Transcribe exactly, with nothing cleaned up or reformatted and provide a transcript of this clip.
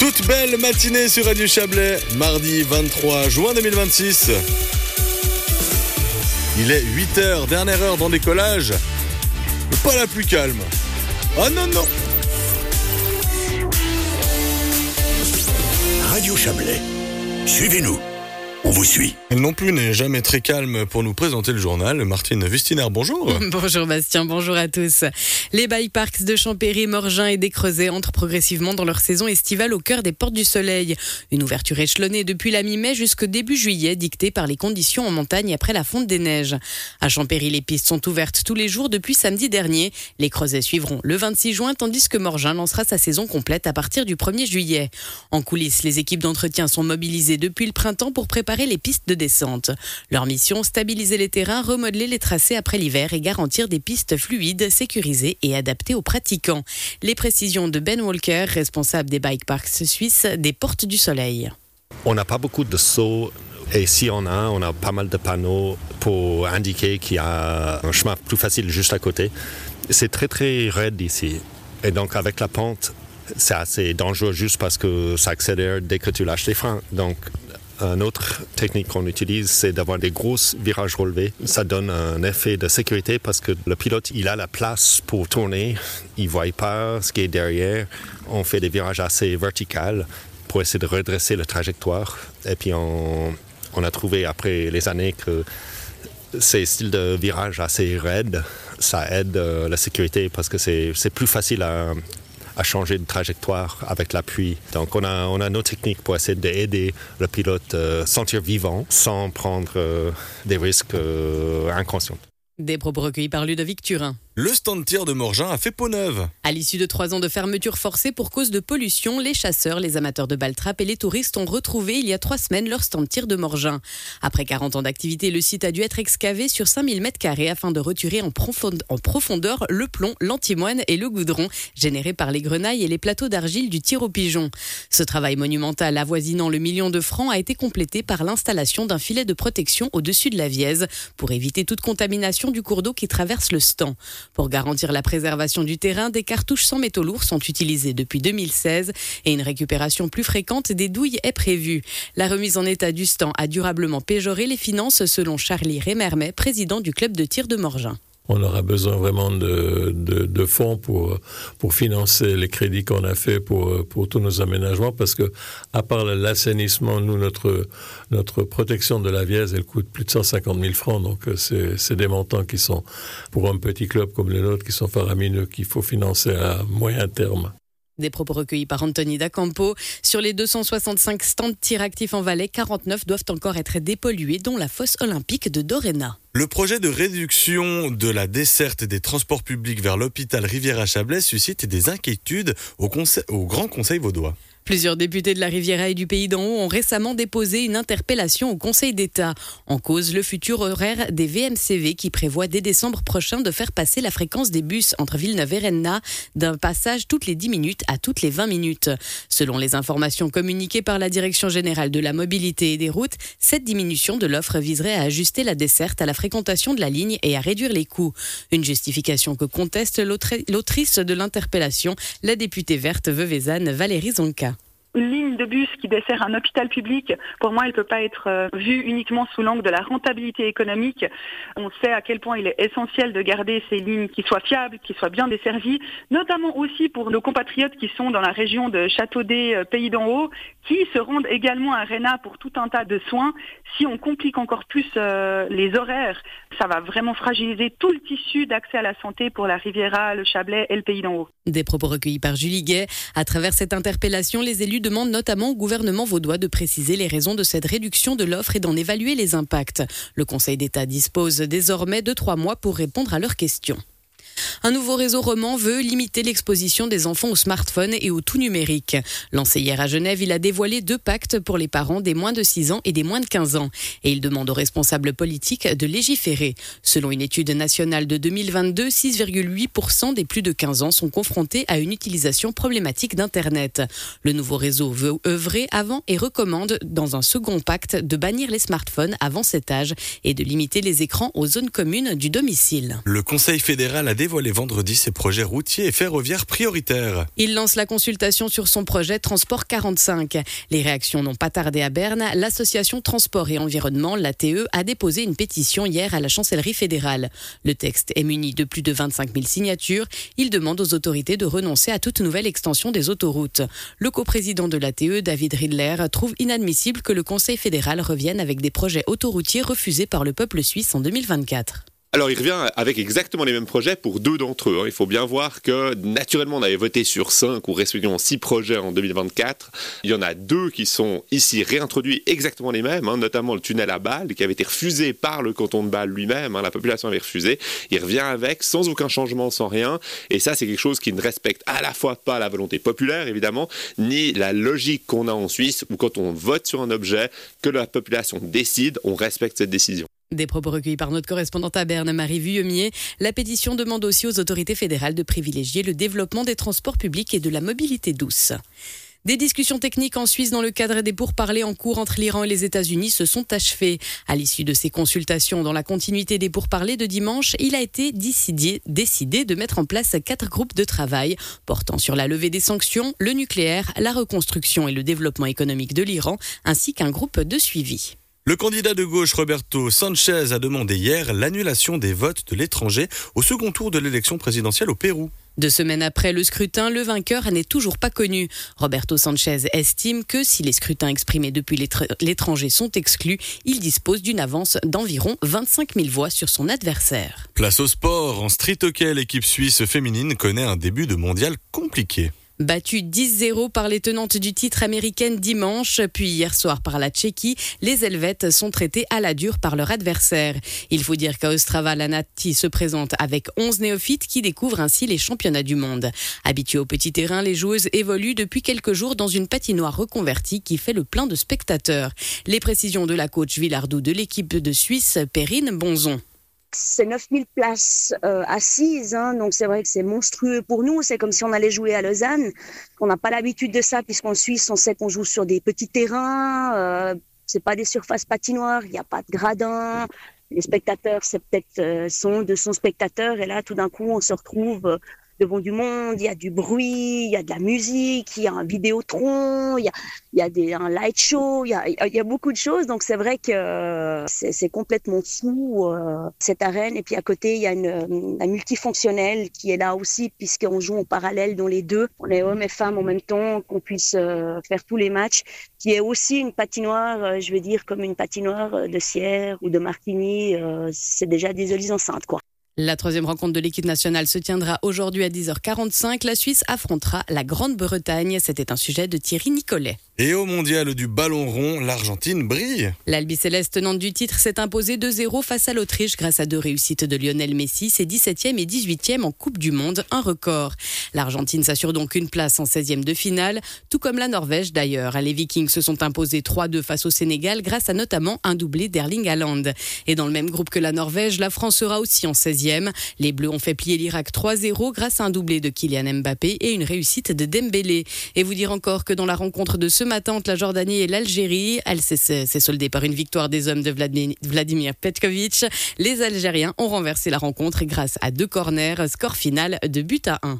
Toute belle matinée sur Radio Chablais, mardi vingt-trois juin deux mille vingt-six. Il est huit heures, dernière heure dans décollage, mais pas la plus calme. Ah non, non. Radio Chablais, suivez-nous. On vous suit. Elle non plus n'est jamais très calme pour nous présenter le journal. Martine Wustiner, bonjour. Bonjour Bastien, bonjour à tous. Les bike parks de Champéry, Morgin et des Creusets entrent progressivement dans leur saison estivale au cœur des Portes du Soleil. Une ouverture échelonnée depuis la mi-mai jusqu'au début juillet, dictée par les conditions en montagne après la fonte des neiges. À Champéry, les pistes sont ouvertes tous les jours depuis samedi dernier. Les Creusets suivront le vingt-six juin, tandis que Morgin lancera sa saison complète à partir du premier juillet. En coulisses, les équipes d'entretien sont mobilisées depuis le printemps pour préparer les pistes de descente. Leur mission, stabiliser les terrains, remodeler les tracés après l'hiver et garantir des pistes fluides, sécurisées et adaptées aux pratiquants. Les précisions de Ben Walker, responsable des bike parks suisses des Portes du Soleil. On n'a pas beaucoup de sauts et si on a, on a pas mal de panneaux pour indiquer qu'il y a un chemin plus facile juste à côté. C'est très très raide ici et donc avec la pente, c'est assez dangereux juste parce que ça accélère dès que tu lâches les freins. Donc une autre technique qu'on utilise, c'est d'avoir des gros virages relevés. Ça donne un effet de sécurité parce que le pilote, il a la place pour tourner. Il ne voit pas ce qui est derrière. On fait des virages assez verticaux pour essayer de redresser la trajectoire. Et puis, on, on a trouvé après les années que ces styles de virage assez raides, ça aide la sécurité parce que c'est, c'est plus facile à... à changer de trajectoire avec l'appui. Donc on a, on a nos techniques pour essayer d'aider le pilote à se sentir vivant sans prendre euh, des risques euh, inconscients. Des propos recueillis par Ludovic Turin. Le stand tir de Morgin a fait peau neuve. À l'issue de trois ans de fermeture forcée pour cause de pollution, les chasseurs, les amateurs de baltrap et les touristes ont retrouvé il y a trois semaines leur stand tir de Morgin. Après quarante ans d'activité, le site a dû être excavé sur cinq mille mètres carrés afin de retirer en profondeur le plomb, l'antimoine et le goudron générés par les grenailles et les plateaux d'argile du tir au pigeon. Ce travail monumental avoisinant le million de francs a été complété par l'installation d'un filet de protection au-dessus de la Vièze pour éviter toute contamination du cours d'eau qui traverse le stand. Pour garantir la préservation du terrain, des cartouches sans métaux lourds sont utilisées depuis deux mille seize et une récupération plus fréquente des douilles est prévue. La remise en état du stand a durablement péjoré les finances selon Charlie Rémermet, président du club de tir de Morgin. On aura besoin vraiment de, de, de fonds pour, pour financer les crédits qu'on a fait pour, pour tous nos aménagements parce que, à part l'assainissement, nous, notre, notre protection de la Vièze, elle coûte plus de cent cinquante mille francs. Donc, c'est, c'est des montants qui sont, pour un petit club comme le nôtre, qui sont faramineux, qu'il faut financer à moyen terme. Des propos recueillis par Anthony D'Acampo. Sur les deux cent soixante-cinq stands tir actifs en Valais, quarante-neuf doivent encore être dépollués, dont la fosse olympique de Doréna. Le projet de réduction de la desserte des transports publics vers l'hôpital Riviera-Chablais suscite des inquiétudes au, conseil, au Grand Conseil vaudois. Plusieurs députés de la Riviera et du Pays d'en Haut ont récemment déposé une interpellation au Conseil d'État. En cause, le futur horaire des V M C V qui prévoit dès décembre prochain de faire passer la fréquence des bus entre Villeneuve et Rennes d'un passage toutes les dix minutes à toutes les vingt minutes. Selon les informations communiquées par la Direction générale de la mobilité et des routes, cette diminution de l'offre viserait à ajuster la desserte à la fréquentation de la ligne et à réduire les coûts. Une justification que conteste l'autrice de l'interpellation, la députée verte veuvezane Valérie Zonka. Une ligne de bus qui dessert un hôpital public, pour moi, elle ne peut pas être euh, vue uniquement sous l'angle de la rentabilité économique. On sait à quel point il est essentiel de garder ces lignes qui soient fiables, qui soient bien desservies, notamment aussi pour nos compatriotes qui sont dans la région de Châteaudet, euh, Pays d'en Haut, qui se rendent également à Rennes pour tout un tas de soins. Si on complique encore plus euh, les horaires, ça va vraiment fragiliser tout le tissu d'accès à la santé pour la Riviera, le Chablais et le Pays d'en Haut. Des propos recueillis par Julie Gay. À travers cette interpellation, les élus demandent notamment au gouvernement vaudois de préciser les raisons de cette réduction de l'offre et d'en évaluer les impacts. Le Conseil d'État dispose désormais de trois mois pour répondre à leurs questions. Un nouveau réseau roman veut limiter l'exposition des enfants aux smartphones et au tout numérique. Lancé hier à Genève, il a dévoilé deux pactes pour les parents des moins de six ans et des moins de quinze ans. Et il demande aux responsables politiques de légiférer. Selon une étude nationale de deux mille vingt-deux, six virgule huit pour cent des plus de quinze ans sont confrontés à une utilisation problématique d'Internet. Le nouveau réseau veut œuvrer avant et recommande, dans un second pacte, de bannir les smartphones avant cet âge et de limiter les écrans aux zones communes du domicile. Le Conseil fédéral a dévoilé dévoilé vendredi ses projets routiers et ferroviaires prioritaires. Il lance la consultation sur son projet Transport quarante-cinq. Les réactions n'ont pas tardé à Berne. L'association Transport et Environnement, l'A T E, a déposé une pétition hier à la chancellerie fédérale. Le texte est muni de plus de vingt-cinq mille signatures. Il demande aux autorités de renoncer à toute nouvelle extension des autoroutes. Le coprésident de l'A T E, David Riedler, trouve inadmissible que le Conseil fédéral revienne avec des projets autoroutiers refusés par le peuple suisse en deux mille vingt-quatre. Alors il revient avec exactement les mêmes projets pour deux d'entre eux. Il faut bien voir que naturellement on avait voté sur cinq ou respectivement six projets en deux mille vingt-quatre. Il y en a deux qui sont ici réintroduits exactement les mêmes, hein, notamment le tunnel à Bâle qui avait été refusé par le canton de Bâle lui-même. Hein, la population avait refusé. Il revient avec sans aucun changement, sans rien. Et ça c'est quelque chose qui ne respecte à la fois pas la volonté populaire évidemment, ni la logique qu'on a en Suisse où quand on vote sur un objet, que la population décide, on respecte cette décision. Des propos recueillis par notre correspondante à Berne, Marie Vuillemier. La pétition demande aussi aux autorités fédérales de privilégier le développement des transports publics et de la mobilité douce. Des discussions techniques en Suisse dans le cadre des pourparlers en cours entre l'Iran et les États-Unis se sont achevées. À l'issue de ces consultations, dans la continuité des pourparlers de dimanche, il a été décidé, décidé de mettre en place quatre groupes de travail portant sur la levée des sanctions, le nucléaire, la reconstruction et le développement économique de l'Iran, ainsi qu'un groupe de suivi. Le candidat de gauche Roberto Sanchez a demandé hier l'annulation des votes de l'étranger au second tour de l'élection présidentielle au Pérou. Deux semaines après le scrutin, le vainqueur n'est toujours pas connu. Roberto Sanchez estime que si les scrutins exprimés depuis l'étranger sont exclus, il dispose d'une avance d'environ vingt-cinq mille voix sur son adversaire. Place au sport. En street hockey, l'équipe suisse féminine connaît un début de mondial compliqué. Battue dix zéro par les tenantes du titre américaine dimanche, puis hier soir par la Tchéquie, les Helvètes sont traitées à la dure par leur adversaire. Il faut dire qu'à Ostrava, la Nati se présente avec onze néophytes qui découvrent ainsi les championnats du monde. Habituées au petit terrain, les joueuses évoluent depuis quelques jours dans une patinoire reconvertie qui fait le plein de spectateurs. Les précisions de la coach Villardou de l'équipe de Suisse, Perrine Bonzon. C'est neuf mille places euh, assises, hein, donc c'est vrai que c'est monstrueux pour nous. C'est comme si on allait jouer à Lausanne. On n'a pas l'habitude de ça puisqu'en Suisse, on sait qu'on joue sur des petits terrains. Euh, c'est pas des surfaces patinoires, il n'y a pas de gradins. Les spectateurs, c'est peut-être euh, sont de son spectateur. Et là, tout d'un coup, on se retrouve euh, devant du monde. Il y a du bruit, il y a de la musique, il y a un vidéotron, il y a, il y a des, un light show, il y a, il y a beaucoup de choses. Donc c'est vrai que euh, c'est, c'est complètement fou euh, cette arène. Et puis à côté, il y a une, une multifonctionnelle qui est là aussi puisqu'on joue en parallèle dans les deux. On est hommes et femmes en même temps, qu'on puisse euh, faire tous les matchs. Qui est aussi une patinoire, euh, je veux dire comme une patinoire de Sierre ou de Martigny. Euh, c'est déjà des jolies enceintes, quoi. La troisième rencontre de l'équipe nationale se tiendra aujourd'hui à dix heures quarante-cinq. La Suisse affrontera la Grande-Bretagne. C'était un sujet de Thierry Nicolet. Et au mondial du ballon rond, l'Argentine brille. L'Albi-Céleste tenante du titre s'est imposée deux zéro face à l'Autriche grâce à deux réussites de Lionel Messi, ses dix-septième et dix-huitième en Coupe du Monde, un record. L'Argentine s'assure donc une place en seizième de finale, tout comme la Norvège d'ailleurs. Les Vikings se sont imposés trois deux face au Sénégal grâce à notamment un doublé d'Erling Haaland. Et dans le même groupe que la Norvège, la France sera aussi en seizième. Les Bleus ont fait plier l'Irak trois zéro grâce à un doublé de Kylian Mbappé et une réussite de Dembélé. Et vous dire encore que dans la rencontre de ce matin entre la Jordanie et l'Algérie, elle s'est, s'est soldée par une victoire des hommes de Vladimir, Vladimir Petkovic. Les Algériens ont renversé la rencontre grâce à deux corners, score final de but à un.